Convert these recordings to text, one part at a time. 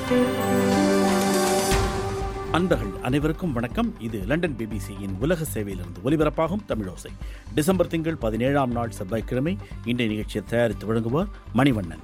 அன்பர்கள் அனைவருக்கும் வணக்கம். இது லண்டன் பிபிசியின் உலக சேவையிலிருந்து ஒலிபரப்பாகும் தமிழோசை. டிசம்பர் திங்கள் 17ஆம் நாள் செவ்வாய்க்கிழமை. இன்றைய நிகழ்ச்சியை தயாரித்து வழங்குவார் மணிவண்ணன்.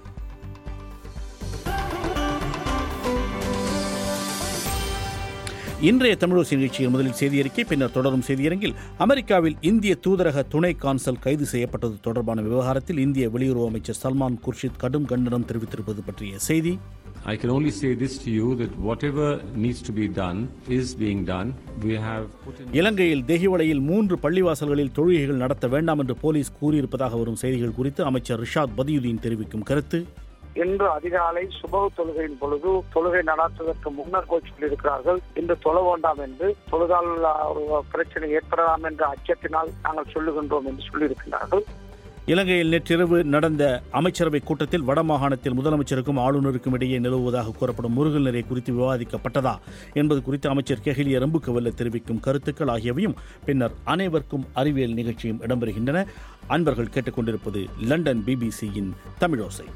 இன்றைய தமிழோசை நிகழ்ச்சியில் முதலில் செய்தியறிக்கை, பின்னர் தொடரும் செய்தியரங்கில் அமெரிக்காவில் இந்திய தூதரக துணை கான்சல் கைது செய்யப்பட்டது தொடர்பான விவகாரத்தில் இந்திய வெளியுறவு அமைச்சர் சல்மான் குர்ஷித் கடும் கண்டனம் தெரிவித்திருப்பது பற்றிய செய்தி. I can only say this to you that whatever needs to be done is being done. We have put in... இலங்கையில் தேகிவளையில் 3 பள்ளிவாசல்களில் தொழுகைகள் நடத்த வேண்டாம் என்று போலீஸ் கூறியிருப்பதாக வரும் செய்திகள் குறித்து அமைச்சர் ரிஷாத் பதியுதீன் தெரிவிக்கும் கருத்து. இன்று அதிகாலை சுபகு தொழுகையின் பொழுது தொழுகை நடாத்துவதற்கு முன்னர் போய் சொல்லியிருக்கிறார்கள். இன்று தொழ வேண்டாம் என்று, தொழுதால் பிரச்சனை ஏற்படலாம் என்ற அச்சத்தினால் நாங்கள் சொல்லுகின்றோம் என்று சொல்லியிருக்கிறார்கள். இலங்கையில் நேற்றிரவு நடந்த அமைச்சரவை கூட்டத்தில் வடமாகாணத்தில் முதலமைச்சருக்கும் ஆளுநருக்கும் இடையே நிலவுவதாக கூறப்படும் முருகல் நிலை குறித்து விவாதிக்கப்பட்டதா என்பது குறித்து அமைச்சர் கெஹலிய ரம்புக்கவல்ல தெரிவிக்கும் கருத்துக்கள் ஆகியவையும் பின்னர் அனைவருக்கும் அறிவியல் நிகழ்ச்சியும் இடம்பெறுகின்றன. அன்பர்கள் கேட்டுக்கொண்டிருப்பது லண்டன் பிபிசியின் தமிழோசை.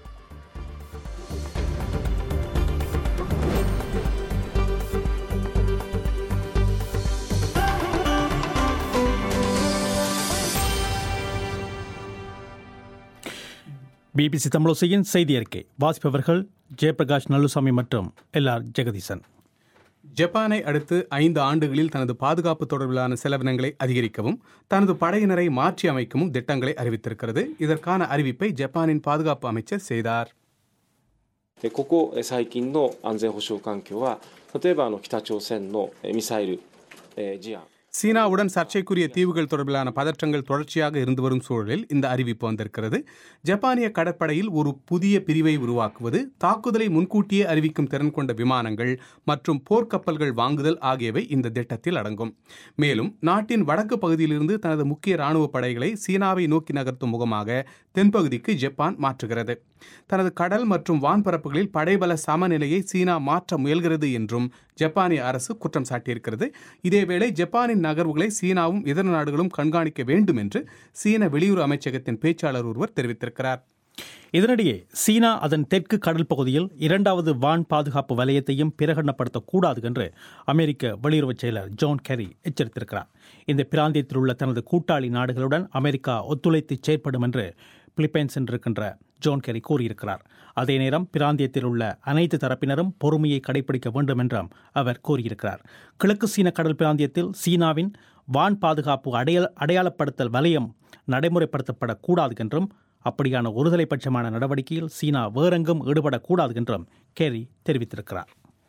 பிபிசி தமிழோசையின் செய்தி அறிக்கை வாசிப்பவர்கள் ஜெயபிரகாஷ் நல்லுசாமி மற்றும் எல்ஆர் ஜெகதீசன். ஜப்பானை அடுத்து 5 ஆண்டுகளில் தனது பாதுகாப்பு தொடர்பிலான செலவினங்களை அதிகரிக்கவும் தனது படையினரை மாற்றி அமைக்கவும் திட்டங்களை அறிவித்திருக்கிறது. இதற்கான அறிவிப்பை ஜப்பானின் பாதுகாப்பு அமைச்சர் செய்தார். ここ最近の安全保障環境は例えば北朝鮮のミサイル事案 சீனாவுடன் சர்ச்சைக்குரிய தீவுகள் தொடர்பிலான பதற்றங்கள் தொடர்ச்சியாக இருந்து வரும் சூழலில் இந்த அறிவிப்பு வந்திருக்கிறது. ஜப்பானிய கடற்படையில் ஒரு புதிய பிரிவை உருவாக்குவது, தாக்குதலை முன்கூட்டியே அறிவிக்கும் திறன் கொண்ட விமானங்கள் மற்றும் போர்க்கப்பல்கள் வாங்குதல் ஆகியவை இந்த திட்டத்தில் அடங்கும். மேலும் நாட்டின் வடக்கு பகுதியிலிருந்து தனது முக்கிய இராணுவ படைகளை சீனாவை நோக்கி நகர்த்தும் முகமாக தென்பகுதிக்கு ஜப்பான் மாற்றுகிறது. தனது கடல் மற்றும் வான்பரப்புகளில் படைபல சமநிலையை சீனா மாற்ற முயல்கிறது என்றும் ஜப்பானிய அரசு குற்றம் சாட்டியிருக்கிறது. இதேவேளை ஜப்பானின் நகர்வுகளை சீனாவும் இதர நாடுகளும் கண்காணிக்க வேண்டும் என்று சீன வெளியுறவு அமைச்சகத்தின் பேச்சாளர் ஒருவர் தெரிவித்திருக்கிறார். இதனிடையே சீனா அதன் தெற்கு கடல் பகுதியில் 2வது வான் பாதுகாப்பு வலயத்தையும் பிரகடனப்படுத்தக்கூடாது என்று அமெரிக்க வெளியுறவு செயலர் ஜான் கெர்ரி எச்சரித்திருக்கிறார். இந்த பிராந்தியத்தில் உள்ள தனது கூட்டாளி நாடுகளுடன் அமெரிக்கா ஒத்துழைத்து செயற்படும் என்று பிலிப்பைன்ஸில் இருக்கின்ற ஜான் கெர்ரி கூறியிருக்கிறார். அதே நேரம் பிராந்தியத்தில் உள்ள அனைத்து தரப்பினரும் பொறுமையை கடைபிடிக்க வேண்டும் என்றும் அவர் கூறியிருக்கிறார். கிழக்கு சீன கடல் பிராந்தியத்தில் சீனாவின் வான் பாதுகாப்பு அடையாளப்படுத்தல் வலயம் நடைமுறைப்படுத்தப்படக்கூடாது என்றும் அப்படியான ஒருதலைபட்சமான நடவடிக்கையில் சீனா வேறெங்கும் ஈடுபடக்கூடாது என்றும் கெர்ரி தெரிவித்திருக்கிறார்.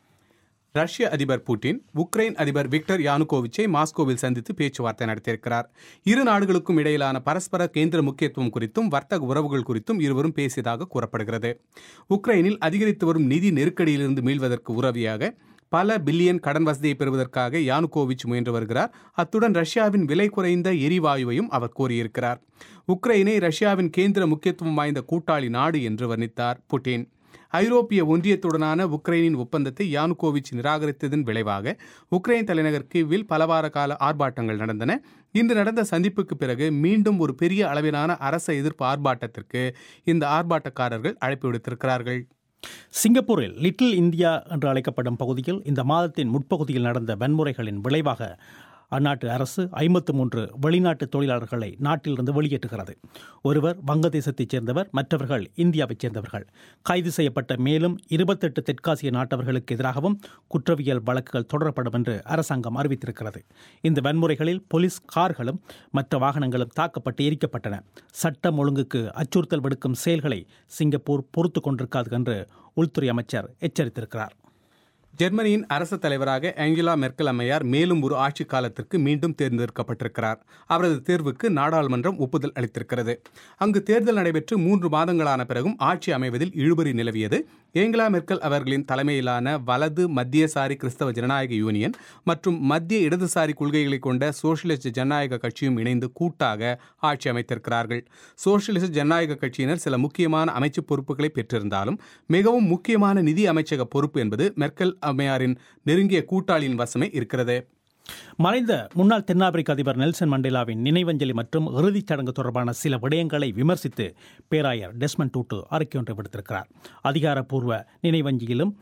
ரஷ்ய அதிபர் புட்டின் உக்ரைன் அதிபர் விக்டர் யானுகோவிச்சை மாஸ்கோவில் சந்தித்து பேச்சுவார்த்தை நடத்தியிருக்கிறார். இரு நாடுகளுக்கும் இடையிலான பரஸ்பர கேந்திர முக்கியத்துவம் குறித்தும் வர்த்தக உறவுகள் குறித்தும் இருவரும் பேசியதாக கூறப்படுகிறது. உக்ரைனில் அதிகரித்து வரும் நிதி நெருக்கடியிலிருந்து மீள்வதற்கு உதவியாக பல பில்லியன் கடன் வசதியை பெறுவதற்காக யானுகோவிச் முயன்று வருகிறார். அத்துடன் ரஷ்யாவின் விலை குறைந்த எரிவாயுவையும் அவர் கோரியிருக்கிறார். உக்ரைனை ரஷ்யாவின் கேந்திர முக்கியத்துவம் வாய்ந்த கூட்டாளி நாடு என்று வர்ணித்தார் புட்டின். ஐரோப்பிய ஒன்றியத்துடனான உக்ரைனின் ஒப்பந்தத்தை யானுகோவிச் நிராகரித்ததன் விளைவாக உக்ரைன் தலைநகர் கீவில் பலவார கால ஆர்ப்பாட்டங்கள் நடந்தன. இன்று நடந்த சந்திப்புக்கு பிறகு மீண்டும் ஒரு பெரிய அளவிலான அரச எதிர்ப்பு ஆர்ப்பாட்டத்திற்கு இந்த ஆர்ப்பாட்டக்காரர்கள் அழைப்பு விடுத்திருக்கிறார்கள். சிங்கப்பூரில் லிட்டில் இந்தியா என்று அழைக்கப்படும் பகுதியில் இந்த மாதத்தின் முற்பகுதியில் நடந்த வன்முறைகளின் விளைவாக அந்நாட்டு அரசு 53 வெளிநாட்டு தொழிலாளர்களை நாட்டிலிருந்து வெளியேற்றுகிறது. ஒருவர் வங்கதேசத்தைச் சேர்ந்தவர், மற்றவர்கள் இந்தியாவைச் சேர்ந்தவர்கள். கைது செய்யப்பட்ட மேலும் 28 தெற்காசிய நாட்டவர்களுக்கு எதிராகவும் குற்றவியல் வழக்குகள் தொடரப்படும் என்று அரசாங்கம் அறிவித்திருக்கிறது. இந்த வன்முறைகளில் போலீஸ் கார்களும் மற்ற வாகனங்களும் தாக்கப்பட்டு எரிக்கப்பட்டன. சட்டம் ஒழுங்குக்கு அச்சுறுத்தல் விடுக்கும் செயல்களை சிங்கப்பூர் பொறுத்து கொண்டிருக்காது என்று உள்துறை அமைச்சர் எச்சரித்திருக்கிறார். ஜெர்மனியின் அரசு தலைவராக ஆங்கலா மெர்க்கல் அம்மையார் மேலும் ஒரு ஆட்சி காலத்திற்கு மீண்டும் தேர்ந்தெடுக்கப்பட்டிருக்கிறார். அவரது தேர்வுக்கு நாடாளுமன்றம் ஒப்புதல் அளித்திருக்கிறது. அங்கு தேர்தல் நடைபெற்று 3 மாதங்களான பிறகும் ஆட்சி அமைவதில் இழுபறி நிலவியது. ஏங்கலா மெர்க்கல் அவர்களின் தலைமையிலான வலது மத்தியசாரி கிறிஸ்தவ ஜனநாயக யூனியன் மற்றும் மத்திய இடதுசாரி கொள்கைகளை கொண்ட சோசியலிஸ்ட் ஜனநாயக கட்சியும் இணைந்து கூட்டாக ஆட்சி அமைத்திருக்கிறார்கள். சோசியலிஸ்ட் ஜனநாயக கட்சியினர் சில முக்கியமான அமைச்சு பொறுப்புகளை பெற்றிருந்தாலும் மிகவும் முக்கியமான நிதி அமைச்சக பொறுப்பு என்பது மெர்க்கல் அம்மையாரின் நெருங்கிய கூட்டாளியின் வசமே இருக்கிறது. மறைந்த முன்னாள் தென்னாப்பிரிக்க அதிபர் நெல்சன் மண்டேலாவின் நினைவஞ்சலி மற்றும் இறுதிச் சடங்கு தொடர்பான சில விடயங்களை விமர்சித்து பேராயர் டெஸ்மண்ட் டூட்டு அறிக்கை ஒன்றை விடுத்திருக்கிறார். அதிகாரப்பூர்வ நினைவஞ்சலியிலும்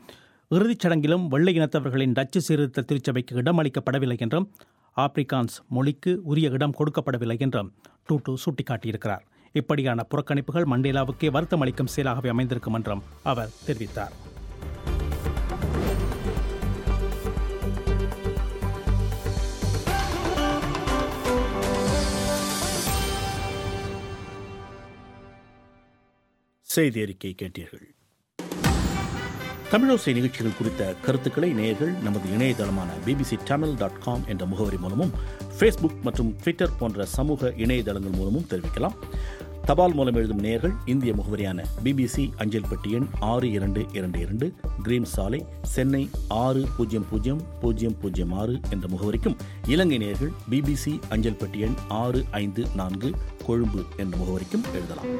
இறுதிச் சடங்கிலும் வெள்ளை இனத்தவர்களின் டச்சு சீர்திருத்த திருச்சபைக்கு இடம் அளிக்கப்படவில்லை என்றும் ஆப்பிரிக்கான்ஸ் மொழிக்கு உரிய இடம் கொடுக்கப்படவில்லை என்றும் டூட்டு சுட்டிக்காட்டியிருக்கிறார். இப்படியான புறக்கணிப்புகள் மண்டேலாவுக்கே வருத்தம் அளிக்கும் செயலாகவே அமைந்திருக்கும் என்றும் அவர் தெரிவித்தார். செய்தி அறிக்கை கேட்டீர்கள். தமிழோசை நிகழ்ச்சிகள் குறித்த கருத்துக்களை நேயர்கள் நமது இணையதளமான bbctamil.com என்ற முகவரி மூலமும் ஃபேஸ்புக் மற்றும் ட்விட்டர் போன்ற சமூக இணையதளங்கள் மூலமும் தெரிவிக்கலாம். தபால் மூலம் எழுதும் நேயர்கள் இந்திய முகவரியான BBC அஞ்சல் பெட்டி எண் 6222 கிரீன் சாலை, சென்னை 600006 என்ற முகவரிக்கும், இலங்கை நேயர்கள் BBC அஞ்சல் பெட்டி எண் 654 கொழும்பு என்ற முகவரிக்கும் எழுதலாம்.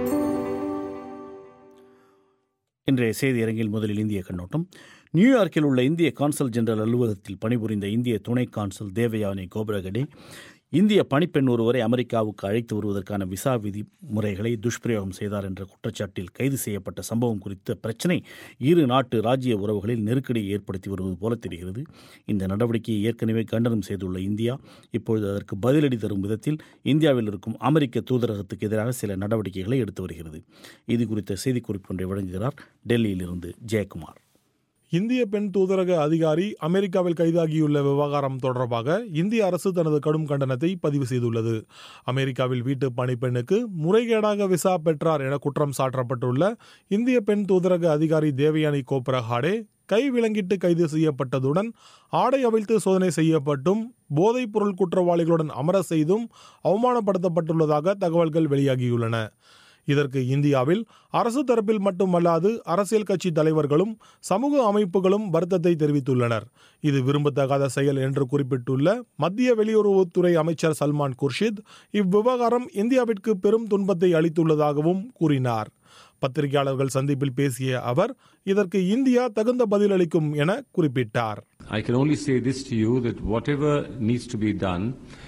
இன்றைய செய்தி அரங்கில் முதலில் இந்திய கண்ணோட்டம். நியூயார்க்கில் உள்ள இந்திய கான்சல் ஜெனரல் அலுவலகத்தில் பணிபுரிந்த இந்திய துணை கான்சல் தேவயானி கோபரகடே இந்திய பணிப்பெண் ஒருவரை அமெரிக்காவுக்கு அழைத்து வருவதற்கான விசா விதிமுறைகளை துஷ்பிரயோகம் செய்தார் என்ற குற்றச்சாட்டில் கைது செய்யப்பட்ட சம்பவம் குறித்த பிரச்சினை இரு நாட்டு ராஜ்ய உறவுகளில் நெருக்கடியை ஏற்படுத்தி வருவது போல தெரிகிறது. இந்த நடவடிக்கையை ஏற்கனவே கண்டனம் செய்துள்ள இந்தியா இப்பொழுது அதற்கு பதிலடி தரும் விதத்தில் இந்தியாவில் இருக்கும் அமெரிக்க தூதரகத்துக்கு எதிராக சில நடவடிக்கைகளை எடுத்து வருகிறது. இது குறித்த செய்திக்குறிப்பு ஒன்றை வழங்குகிறார் டெல்லியிலிருந்து ஜெயக்குமார். இந்திய பெண் தூதரக அதிகாரி அமெரிக்காவில் கைதாகியுள்ள விவகாரம் தொடர்பாக இந்திய அரசு தனது கடும் கண்டனத்தை பதிவு செய்துள்ளது. அமெரிக்காவில் வீட்டு பணிப்பெண்ணுக்கு முறைகேடாக விசா பெற்றார் என குற்றம் சாட்டப்பட்டுள்ள இந்திய பெண் தூதரக அதிகாரி தேவயானி கோப்ரஹாடே கை விலங்கிட்டு கைது செய்யப்பட்டதுடன் ஆடை அவிழ்த்து சோதனை செய்யப்பட்டும் போதைப் பொருள் குற்றவாளிகளுடன் அமர செய்தும் அவமானப்படுத்தப்பட்டுள்ளதாக தகவல்கள் வெளியாகியுள்ளன. இதற்கு இந்தியாவில் அரசு தரப்பில் மட்டுமல்லாது அரசியல் கட்சி தலைவர்களும் சமூக அமைப்புகளும் வருத்தத்தை தெரிவித்துள்ளனர். இது விரும்பத்தகாத செயல் என்று குறிப்பிட்டுள்ள மத்திய வெளியுறவுத்துறை அமைச்சர் சல்மான் குர்ஷித் இவ்விவகாரம் இந்தியாவிற்கு பெரும் துன்பத்தை அளித்துள்ளதாகவும் கூறினார். பத்திரிகையாளர்கள் சந்திப்பில் பேசிய அவர் இதற்கு இந்தியா தகுந்த பதிலளிக்கும் என குறிப்பிட்டார். I can only say this to you that whatever needs to be done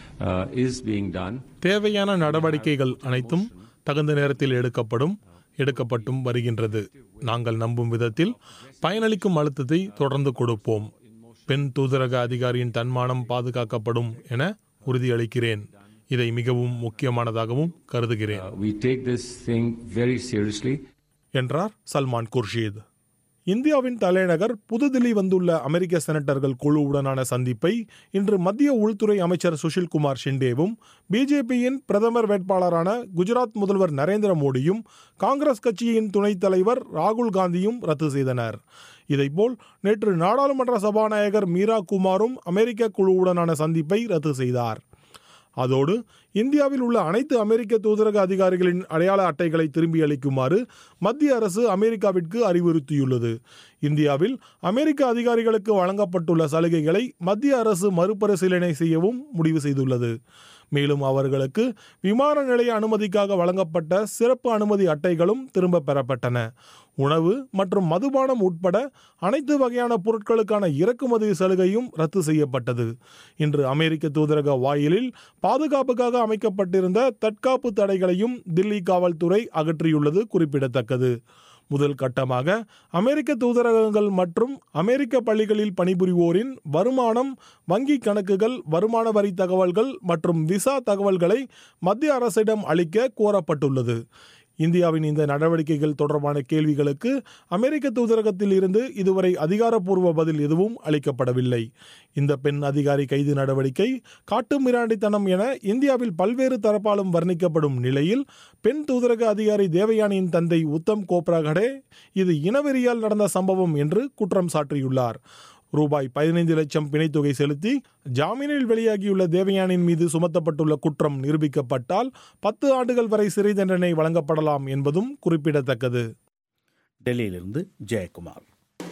is being done. தேவையான நடவடிக்கைகள் அனைத்தும் தகுந்த நேரத்தில் எடுக்கப்பட்டும் வருகின்றது. நாங்கள் நம்பும் விதத்தில் பயனளிக்கும் அழுத்தத்தை தொடர்ந்து கொடுப்போம். பெண் தூதரக அதிகாரியின் தன்மானம் பாதுகாக்கப்படும் என உறுதியளிக்கிறேன். இதை மிகவும் முக்கியமானதாகவும் கருதுகிறேன் We take this thing very seriously என்றார் சல்மான் குர்ஷித். இந்தியாவின் தலைநகர் புதுதில்லி வந்துள்ள அமெரிக்க செனட்டர்கள் குழுவுடனான சந்திப்பை இன்று மத்திய உள்துறை அமைச்சர் சுஷில்குமார் ஷிண்டேவும் பிஜேபியின் பிரதமர் வேட்பாளரான குஜராத் முதல்வர் நரேந்திர மோடியும் காங்கிரஸ் கட்சியின் துணைத் தலைவர் ராகுல் காந்தியும் ரத்து செய்தனர். இதேபோல் நேற்று நாடாளுமன்ற சபாநாயகர் மீரா குமாரும் அமெரிக்க குழுவுடனான சந்திப்பை ரத்து செய்தார். அதோடு இந்தியாவில் உள்ள அனைத்து அமெரிக்க தூதரக அதிகாரிகளின் அடையாள அட்டைகளை திரும்பி அளிக்குமாறு மத்திய அரசு அமெரிக்காவிற்கு அறிவுறுத்தியுள்ளது. இந்தியாவில் அமெரிக்க அதிகாரிகளுக்கு வழங்கப்பட்டுள்ள சலுகைகளை மத்திய அரசு மறுபரிசீலனை செய்யவும் முடிவு செய்துள்ளது. மேலும் அவர்களுக்கு விமான நிலைய அனுமதிக்காக வழங்கப்பட்ட சிறப்பு அனுமதி அட்டைகளும் திரும்ப பெறப்பட்டன. உணவு மற்றும் மதுபானம் உட்பட அனைத்து வகையான பொருட்களுக்கான இறக்குமதி சலுகையும் ரத்து செய்யப்பட்டது. இன்று அமெரிக்க தூதரக வாயிலில் பாதுகாப்புக்காக அமைக்கப்பட்டிருந்த தற்காப்பு தடைகளையும் தில்லி காவல்துறை அகற்றியுள்ளது குறிப்பிடத்தக்கது. முதல் கட்டமாக அமெரிக்க தூதரகங்கள் மற்றும் அமெரிக்க பள்ளிகளில் பணிபுரிவோரின் வருமானம், வங்கி கணக்குகள், வருமான வரி தகவல்கள் மற்றும் விசா தகவல்களை மத்திய அரசிடம் அளிக்க கோரப்பட்டுள்ளது. இந்தியாவின் இந்த நடவடிக்கைகள் தொடர்பான கேள்விகளுக்கு அமெரிக்க தூதரகத்தில் இருந்து இதுவரை அதிகாரப்பூர்வ பதில் எதுவும் அளிக்கப்படவில்லை. இந்த பெண் அதிகாரி கைது நடவடிக்கை காட்டுமிராண்டித்தனம் என இந்தியாவில் பல்வேறு தரப்பாலும் வர்ணிக்கப்படும் நிலையில் பெண் தூதரக அதிகாரி தேவயானியின் தந்தை உத்தம் கோப்ரகடே இது இனவெறியால் நடந்த சம்பவம் என்று குற்றம் சாட்டியுள்ளார். ரூபாய் 15 லட்சம் பிணைத்தொகை செலுத்தி ஜாமீனில் வெளியாகியுள்ள தேவயானின் மீது சுமத்தப்பட்டுள்ள குற்றம் நிரூபிக்கப்பட்டால் 10 ஆண்டுகள் வரை சிறை தண்டனை வழங்கப்படலாம் என்பதும் குறிப்பிடத்தக்கது. டெல்லியிலிருந்து ஜெயக்குமார்.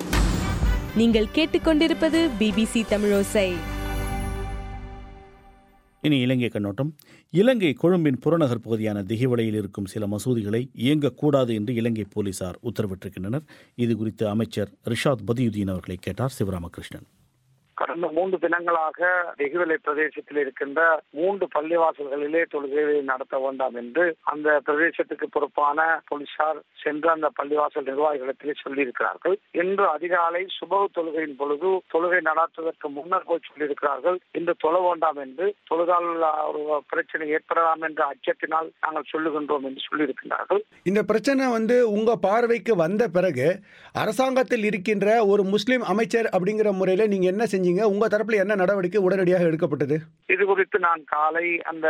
நீங்கள் கேட்டுக்கொண்டிருப்பது BBC தமிழோசை. இனி இலங்கை கண்ணோட்டம். இலங்கை கொழும்பின் புறநகர் பகுதியான திகிவளையில் இருக்கும் சில மசூதிகளை இயங்கக்கூடாது என்று இலங்கை போலீசார் உத்தரவிட்டிருக்கின்றனர். இது குறித்து அமைச்சர் ரிஷாத் பதியுதீன் அவர்களை கேட்டார் சிவராமகிருஷ்ணன். கடந்த 3 தினங்களாக வெகுவலை பிரதேசத்தில் இருக்கின்ற 3 பள்ளிவாசல்களிலே தொழுகையை நடத்த வேண்டாம் என்று அந்த பிரதேசத்துக்கு பொறுப்பான போலீசார் சென்று அந்த பள்ளிவாசல் நிர்வாகிகளிடத்திலே சொல்லியிருக்கிறார்கள். இன்று அதிகாலை சுபஹ் தொழுகையின் பொழுது தொழுகை நடத்துவதற்கு முன்னர் போய் சொல்லியிருக்கிறார்கள். இன்று தொழ வேண்டாம் என்று, தொழுதால் ஒரு பிரச்சனை ஏற்படலாம் என்ற அச்சத்தினால் நாங்கள் சொல்லுகின்றோம் என்று சொல்லியிருக்கிறார்கள். இந்த பிரச்சனை உங்க பார்வைக்கு வந்த பிறகு அரசாங்கத்தில் இருக்கின்ற ஒரு முஸ்லிம் அமைச்சர் அப்படிங்கிற முறையில நீங்க என்ன செஞ்சீங்க? உங்க தரப்புல என்ன நடவடிக்கை உடனடியாக எடுக்கப்பட்டது? இது குறித்து நான் காலை அந்த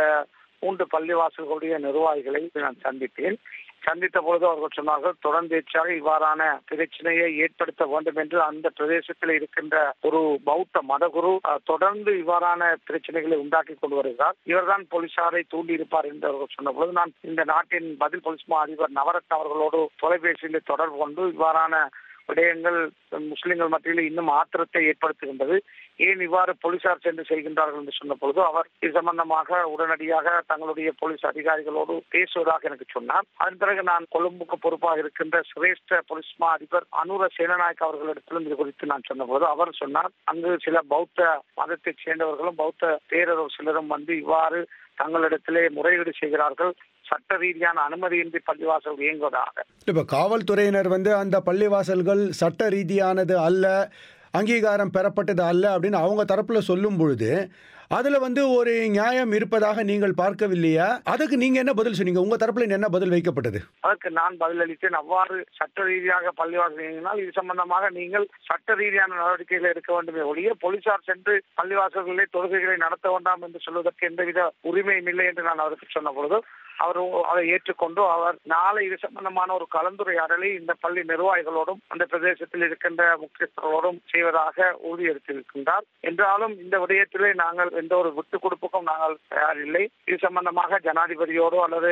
3 பள்ளிவாசல்களுடைய நிர்வாகிகளை நான் சந்தித்த பொழுது அவர்கள் சொன்னார்கள், தொடர்ந்தேச்சாக இவ்வாறான பிரச்சனையை ஏற்படுத்த வேண்டும் என்று அந்த பிரதேசத்தில் இருக்கின்ற ஒரு பௌத்த மதகுரு தொடர்ந்து இவ்வாறான பிரச்சனைகளை உண்டாக்கி கொண்டு வருகிறார். இவர்தான் போலீசாரை தூண்டி இருப்பார் என்று அவர்கள் சொன்ன பொழுது நான் இந்த நாட்டின் பதில் போலீஸ் மா அதிபர் நவரத்ன அவர்களோடு தொலைபேசியில் தொடர்பு கொண்டு இவ்வாறான விடயங்கள் முஸ்லிம்கள் மத்தியில் இன்னும் ஆத்திரத்தை ஏற்படுத்துகின்றது, ஏன் இவ்வாறு போலீசார் சென்று செய்கின்றார்கள் என்று சொன்ன பொழுது அவர் இது சம்பந்தமாக உடனடியாக தங்களுடைய போலீஸ் அதிகாரிகளோடு பேசுவதாக எனக்கு சொன்னார். அதன் பிறகு நான் கொழும்புக்கு பொறுப்பாக இருக்கின்ற சிரேஷ்ட போலீஸ் மா அதிபர் அனுர சேனநாயக் அவர்களிடத்திலும் இது குறித்து நான் சொன்ன போது அவர் சொன்னார், அங்கு சில பௌத்த மதத்தைச் சேர்ந்தவர்களும் பௌத்த பேரரசு சிலரும் இவ்வாறு தங்களிடத்திலே முறையீடு செய்கிறார்கள், சட்ட ரீதியான அனுமதியின்றி பள்ளிவாசல் இயங்குவதாக. இப்ப காவல்துறையினர் அந்த பள்ளிவாசல்கள் சட்ட ரீதியானது அல்ல, அங்கீகாரம் பெறப்பட்டது அல்ல அப்படின்னு அவங்க தரப்புல சொல்லும் பொழுது அதுல ஒரு நியாயம் இருப்பதாக நீங்கள் பார்க்கவில்லையா? அதுக்கு நீங்க என்ன பதில் சொன்னீங்க? உங்க தரப்புல என்ன பதில் வைக்கப்பட்டது? அதற்கு நான் பதிலளித்தேன், அவ்வாறு சட்ட ரீதியாக பள்ளிவாசல் இயங்கினால் இது சம்பந்தமாக நீங்கள் சட்ட ரீதியான நடவடிக்கைகளை எடுக்க வேண்டுமே ஒழிய போலீசார் சென்று பள்ளிவாசல்களிலே தொழுகைகளை நடத்த வேண்டாம் என்று சொல்வதற்கு எந்தவித உரிமையும் இல்லை என்று நான் அவருக்கு சொன்ன பொழுது அவர் அதை ஏற்றுக்கொண்டு அவர் நாளை இது சம்பந்தமான ஒரு கலந்துரையாடலை இந்த பள்ளி நிர்வாகிகளோடும் அந்த பிரதேசத்தில் இருக்கின்ற முக்கியஸ்தர்களோடும் செய்வதாக உறுதியளித்திருக்கின்றார். என்றாலும் இந்த விடயத்திலே நாங்கள் எந்த ஒரு விட்டுக் கொடுப்புக்கும் நாங்கள் தயாரில்லை. இது சம்பந்தமாக ஜனாதிபதியோடு அல்லது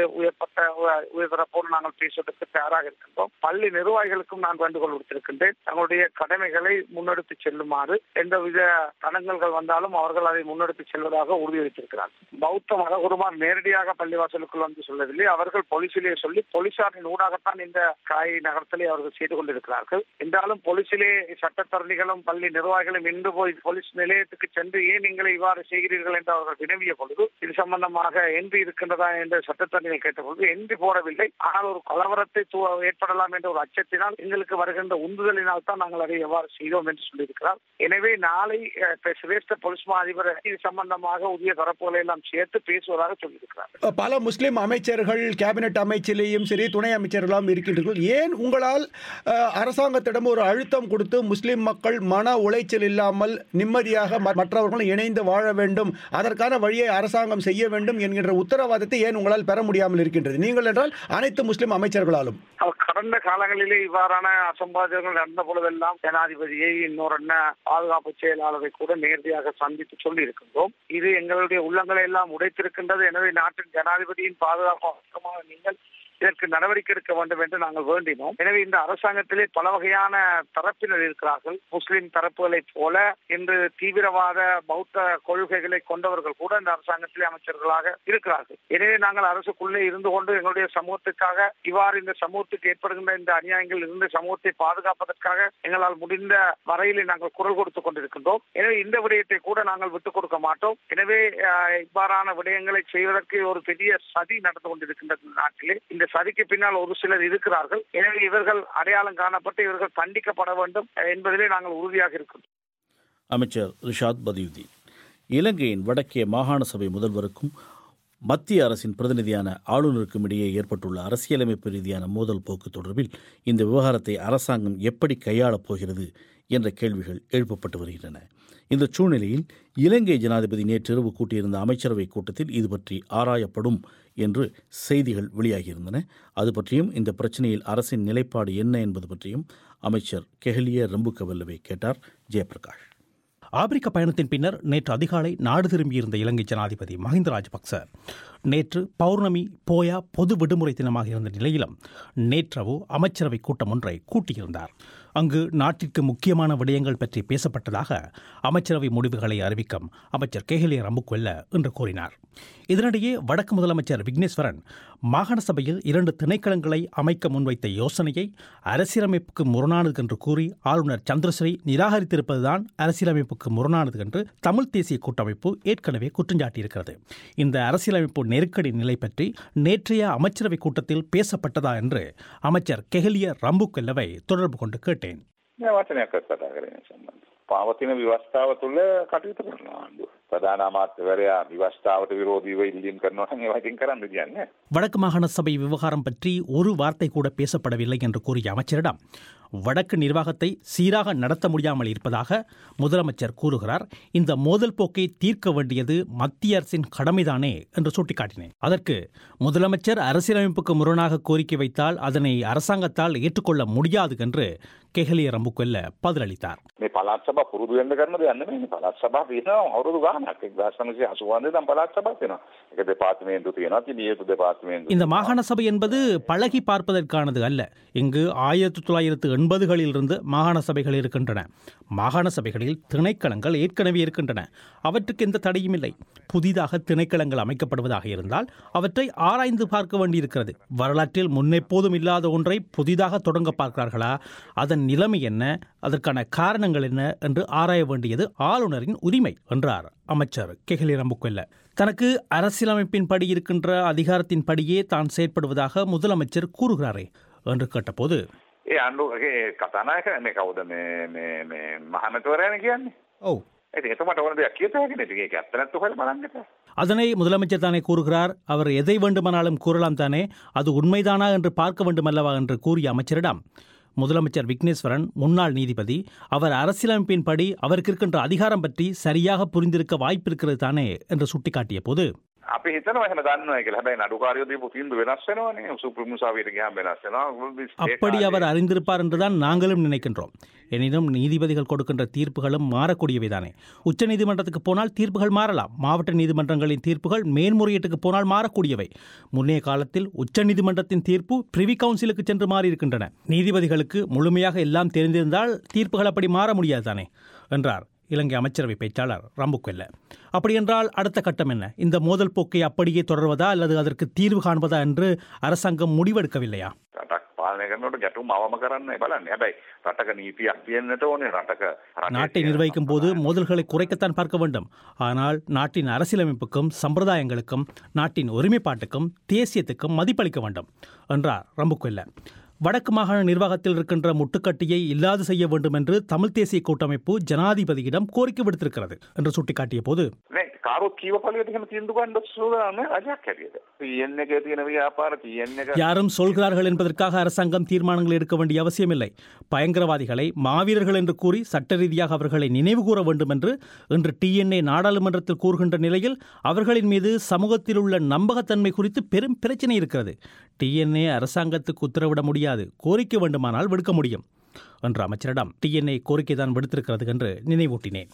உயர்தரப்போடு நாங்கள் பேசுவதற்கு தயாராக இருக்கின்றோம். பள்ளி நிர்வாகிகளுக்கும் நான் வேண்டுகோள் விடுத்திருக்கின்றேன், தங்களுடைய கடமைகளை முன்னெடுத்து செல்லுமாறு, எந்தவித தடங்கல்கள் வந்தாலும் அவர்கள் அதை முன்னெடுத்து செல்வதாக உறுதியளித்திருக்கிறார். பௌத்த மதகுருமார் நேரடியாக பள்ளிவாசலுக்குள் சொல்லவில்லை, அவர்கள் போலீசிலே சொல்லி போலீசாரின் ஊடாகத்தான் இந்த காய் நகரத்திலே அவர்கள் செய்து கொண்டிருக்கிறார்கள். என்றாலும் போலீசிலே சட்டத்தரணிகளும் பள்ளி நிர்வாகிகளும் இன்று போய் போலீஸ் நிலையத்துக்கு சென்று ஏன் நீங்கள் இவ்வாறு செய்கிறீர்கள் என்று அவர்கள் வினவிய பொழுது இது சம்பந்தமாக என்று இருக்கின்றதா என்று சட்டத்தரணிகள் கேட்டபொழுது என்று போடவில்லை, ஆனால் ஒரு கலவரத்தை ஏற்படலாம் என்ற ஒரு அச்சத்தினால் எங்களுக்கு வருகின்ற உந்துதலினால் தான் நாங்கள் அதை எவ்வாறு செய்தோம் என்று சொல்லியிருக்கிறார். எனவே நாளை சிரேஷ்ட போலீஸ் மா அதிபர் இது சம்பந்தமாக உரிய தரப்புகளை எல்லாம் சேர்த்து பேசுவதாக சொல்லியிருக்கிறார். பல முஸ்லிம் அமைச்சர்கள் கேபினெட் அமைச்சிலேயும் சரி துணை அமைச்சர்களாம் இருக்கின்றீர்கள், ஏன் உங்களால் அரசாங்கத்திடம் ஒரு அழுத்தம் கொடுத்து முஸ்லிம் மக்கள் மன உளைச்சல் இல்லாமல் நிம்மதியாக மற்றவர்களும் இணைந்து வாழ வேண்டும், அதற்கான வழியை அரசாங்கம் செய்ய வேண்டும் என்கின்ற உத்தரவாதத்தை ஏன் உங்களால் பெற முடியாமல் இருக்கின்றது? நீங்கள் என்றால் அனைத்து முஸ்லிம் அமைச்சர்களாலும். கடந்த காலங்களிலே இவ்வாறான அசம்பாவிதங்கள் நடந்த பொழுதெல்லாம் ஜனாதிபதியை இன்னொரு பாதுகாப்பு செயலாளரை கூட நேரடியாக சந்தித்து சொல்லி இருக்கின்றோம். இது எங்களுடைய உள்ளங்களை எல்லாம் உடைத்திருக்கின்றது. எனவே நாட்டின் ஜனாதிபதியின் பாதுகாப்பு நீங்கள் இதற்கு நடவடிக்கை எடுக்க வேண்டும் என்று நாங்கள் வேண்டினோம். எனவே இந்த அரசாங்கத்திலே பல வகையான தரப்பினர் இருக்கிறார்கள். முஸ்லிம் தரப்புகளை போல இன்று தீவிரவாத பௌத்த கொள்கைகளை கொண்டவர்கள் கூட இந்த அரசாங்கத்திலே அமைச்சர்களாக இருக்கிறார்கள். எனவே நாங்கள் அரசுக்குள்ளே இருந்து கொண்டு எங்களுடைய சமூகத்துக்காக இவ்வாறு இந்த சமூகத்துக்கு ஏற்படுகின்ற இந்த அநியாயங்கள் இருந்து சமூகத்தை பாதுகாப்பதற்காக எங்களால் முடிந்த வரையிலே நாங்கள் குரல் கொடுத்துக் கொண்டிருக்கின்றோம். எனவே இந்த விடயத்தை கூட நாங்கள் விட்டுக் கொடுக்க மாட்டோம். எனவே இவ்வாறான விடயங்களை செய்வதற்கு ஒரு பெரிய சதி நடந்து கொண்டிருக்கின்ற நாட்டிலே இந்த சதிக்கு பின்னால் ஒரு சிலர் இருக்கிறார்கள். எனவே இவர்கள் அடையாளம் காணப்பட்டு இவர்கள் தண்டிக்கப்பட வேண்டும் என்பதிலே நாங்கள் உறுதியாக இருக்கிறோம். அமைச்சர் ரிஷாத் பதியுதீன். இலங்கையின் வடக்கே மாகாண சபை முதல்வருக்கும் மத்திய அரசின் பிரதிநிதியான ஆளுநருக்கும் இடையே ஏற்பட்டுள்ள அரசியலமைப்பு ரீதியான மோதல் போக்கு தொடர்பில் இந்த விவகாரத்தை அரசாங்கம் எப்படி கையாளப் போகிறது என்ற கேள்விகள் எழுப்பப்பட்டு வருகின்றன. இந்த சூழ்நிலையில் இலங்கை ஜனாதிபதி நேற்றிரவு கூட்டியிருந்த அமைச்சரவை கூட்டத்தில் இது பற்றி ஆராயப்படும் என்று செய்திகள் வெளியாகியிருந்தன. அது பற்றியும் இந்த பிரச்சனையில் அரசின் நிலைப்பாடு என்ன என்பது பற்றியும் அமைச்சர் கெஹலிய ரம்புகவல்லவை கேட்டார் ஜெயபிரகாஷ். ஆப்பிரிக்க பயணத்தின் பின்னர் நேற்று அதிகாலை நாடு திரும்பியிருந்த இலங்கை ஜனாதிபதி மஹிந்த ராஜபக்ச நேற்று பௌர்ணமி போயா பொது விடுமுறை தினமாக இருந்த நிலையிலும் நேற்றவு அமைச்சரவை கூட்டம் ஒன்றை கூட்டியிருந்தார். அங்கு நாட்டிற்கு முக்கியமான விடயங்கள் பற்றி பேசப்பட்டதாக அமைச்சரவை முடிவுகளை அறிவிக்கும் அமைச்சர் கெஹலிய ரம்புக்வெல்ல என்று கூறினார். இதனிடையே வடக்கு முதலமைச்சர் விக்னேஸ்வரன் மாகாண சபையில் 2 திணைக்களங்களை அமைக்க முன்வைத்த யோசனையை அரசியலமைப்புக்கு முரணானது என்று கூறி ஆளுநர் சந்திரஸ்ரீ நிராகரித்திருப்பதுதான் அரசியலமைப்புக்கு அரசியலமைப்புக்கு முரணானது என்று தமிழ் தேசிய கூட்டமைப்பு ஏற்கனவே குற்றஞ்சாட்டியிருக்கிறது. இந்த அரசியலமைப்பு நெருக்கடி நிலை பற்றி நேற்றைய அமைச்சரவை கூட்டத்தில் பேசப்பட்டதா என்று அமைச்சர் கெஹலிய ரம்புக்கெல்லவை தொடர்பு கொண்டு கேட்டேன். පවතින ව්‍යවස්ථාව තුළ කටයුතු කරනවා ආණ්ඩුව. ප්‍රධාන අමාත්‍යවරයා ව්‍යවස්ථාවට විරෝධීව ඉල්ලීම් කරනවා නම් ඒවා ඉතින් කරන්න දෙන්නේ. வடக்கு மாகாண சபை விவகாரம் பற்றி ஒரு வார்த்தை கூட பேசப்படவில்லை என்று கூறிய அமைச்சரிடம் வடக்கு நிர்வாகத்தை சீராக நடத்த முடியாமல் இருப்பதாக முதலமைச்சர் கூறுகிறார். இந்த மோதல் போக்கை தீர்க்க வேண்டியது மத்திய அரசின் கடமைதானே என்று சுட்டிக்காட்டினேன். அதற்கு முதலமைச்சர் அரசியலமைப்புக்கு முரணாக கோரிக்கை வைத்தால் அதனை அரசாங்கத்தால் ஏற்றுக்கொள்ள முடியாது என்று கெஹலிய ரம்புக்கெல்ல பதிலளித்தார். මේ පළාත් සභා පුරුදු වෙන්න කරන දෙයක් නෙමෙයි. පළාත් සභා තියෙනවා අවුරුදු ගානක්. 1989 ඉඳන් පළාත් සභා තියෙනවා. ඒක දෙපාර්තමේන්තු තියෙනවා. තිබියතු දෙපාර්තමේන්තු. இந்த மாகாண சபை என்பது பழகி பார்ப்பதற்கானது அல்ல. இங்கு 1980களிலிருந்து மாகாண சபைகள் இருக்கின்றன. மாகாண சபைகளில் திணைக்களங்கள் ஏற்கனவே இருக்கின்றன. அவற்றுக்கு எந்த தடையும் இல்லை. புதிதாக திணைக்களங்கள் அமைக்கப்படுவதாக இருந்தால் அவற்றை ஆராய்ந்து பார்க்க வேண்டியிருக்கிறது. வரலாற்றில் முன்னெப்போதும் இல்லாத ஒன்றை புதிதாக தொடங்க பார்க்கிறார்களா, அதன் நிலைமை என்ன, அதற்கான காரணங்கள் என்ன என்று ஆராய வேண்டியது ஆளுநரின் உரிமை என்றார் அமைச்சர் கெஹலிய ரம்புக்கெல்ல. தனக்கு அரசியலமைப்பின் படி இருக்கின்ற அதிகாரத்தின் படியே தான் செயற்படுவதாக முதலமைச்சர் கூறுகிறாரே என்று கேட்டபோது, ඒ ආණ්ඩුවගේ කතානායක මේ කවුද මේ මහමැතිවරයානේ කියන්නේ. ඔව්. ඉතින් එතකොට ඕන දෙයක් කියත හැකිනේ. ඉතින් ඒක ඇත්ත නැත්නම් හොයලා බලන්න එපා. அதனை முதலமைச்சர் தானே கூறுகிறார். அவர் எதை வேண்டுமானாலும் கூறலாம் தானே, அது உண்மைதானா என்று பார்க்க வேண்டுமல்லவா என்று கூறிய அமைச்சரிடம் முதலமைச்சர் விக்னேஸ்வரன் முன்னாள் நீதிபதி, அவர் அரசியலமைப்பின்படி அவருக்கு இருக்கின்ற அதிகாரம் பற்றி சரியாக புரிந்திருக்க வாய்ப்பிருக்கிறது தானே என்று சுட்டிக்காட்டிய போது, අපි හිතනවා එහෙම දන්නවා කියලා. හැබැයි නඩුකාරයෝ දීපු තීන්දුව වෙනස් වෙනවනේ. සුප්‍රීම සභාවට ගියාම වෙනස් වෙනවා. அப்படி அவர் அறிந்திருப்பார் என்றுதான் நாங்களும் நினைக்கின்றோம். எனினும் நீதிபதிகள் கொடுக்கின்ற தீர்ப்புகளும் மாறக்கூடியவைதானே. உச்ச நீதிமன்றத்துக்கு போனால் தீர்ப்புகள் மாறலாம். மாவட்ட நீதிமன்றங்களின் தீர்ப்புகள் மேன்முறையீட்டுக்கு போனால் மாறக்கூடியவை. முன்னைய காலத்தில் உச்ச நீதிமன்றத்தின் தீர்ப்பு பிரிவி கவுன்சிலுக்கு சென்று மாறியிருக்கின்றன. நீதிபதிகளுக்கு முழுமையாக எல்லாம் தெரிந்திருந்தால் தீர்ப்புகள் அப்படி மாற முடியாது தானே என்றார் இலங்கை அமைச்சரவை பேச்சாளர் ரம்புக்கெல்ல. அப்படியென்றால் அடுத்த கட்டம் என்ன? இந்த மோதல் போக்கை அப்படியே தொடர்வதா அல்லது அதற்கு தீர்வு காண்பதா என்று அரசாங்கம் முடிவெடுக்கவில்லையா? நாட்டை நிர்வகிக்கும் போது மோதல்களை குறைக்கத்தான் பார்க்க வேண்டும். ஆனால் நாட்டின் அரசியலமைப்புக்கும் சம்பிரதாயங்களுக்கும் நாட்டின் ஒருமைப்பாட்டுக்கும் தேசியத்துக்கும் மதிப்பளிக்க வேண்டும் என்றார் ரம்புக்கெல்ல. வடக்கு மாகாண நிர்வாகத்தில் இருக்கின்ற முட்டுக்கட்டியை இல்லாது செய்ய வேண்டும் என்று தமிழ் தேசிய கூட்டமைப்பு ஜனாதிபதியிடம் கோரிக்கை விடுத்திருக்கிறது என்று சுட்டிக்காட்டிய போது, யாரும் சொல்கிறார்கள் என்பதற்காக அரசாங்கம் தீர்மானங்கள் எடுக்க வேண்டிய அவசியமில்லை. பயங்கரவாதிகளை மாவீரர்கள் என்று கூறி சட்ட ரீதியாக அவர்களை நினைவு கூற வேண்டும் என்று இன்று டிஎன்ஏ நாடாளுமன்றத்தில் கூறுகின்ற நிலையில் அவர்களின் மீது சமூகத்தில் உள்ள நம்பகத்தன்மை குறித்து பெரும் பிரச்சனை இருக்கிறது. டிஎன்ஏ அரசாங்கத்துக்கு உத்தரவிட முடியாது, கோரிக்கை வேண்டுமானால் விடுக்க முடியும் என்ற அமைச்சரிடம் டிஎன்ஏ கோரிக்கை தான் விடுத்திருக்கிறது என்று நினைவூட்டினேன்.